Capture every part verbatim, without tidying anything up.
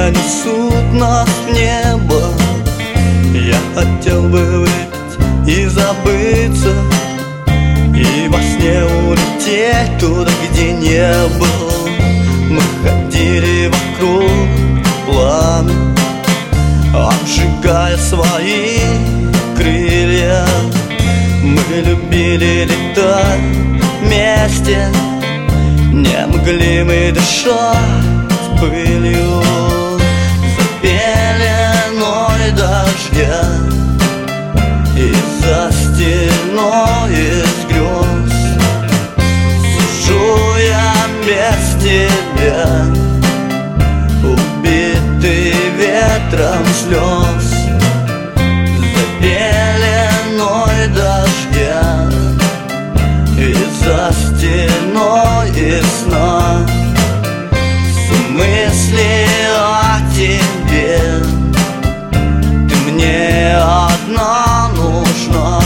крылья несут нас в небо. Я хотел бы выпить и забыться, и во сне улететь туда, где не был. Мы ходили вокруг пламя, обжигая свои крылья. Мы любили летать вместе, не могли мы дышать пылью. За пеленой дождя и за стеной из грез сижу я без тебя, убитый ветром слез. За пеленой дождя и за стеной из сна мысли о тебе. Ты мне одна нужна.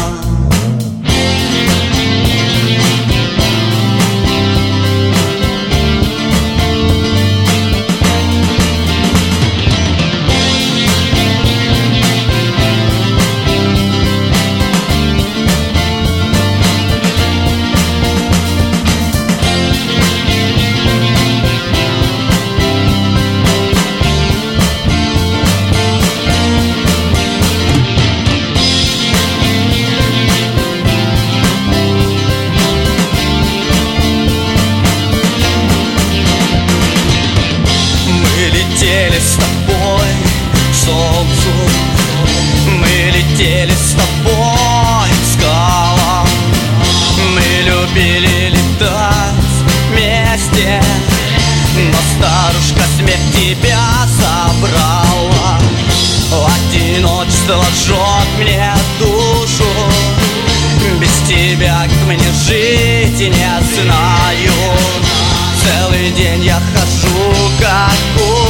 Летели с тобой к солнцу, мы летели с тобой к скалам. Мы любили летать вместе, но старушка смерть тебя забрала. Одиночество жжет мне душу, без тебя как мне жить и не знаю. Целый день я хожу как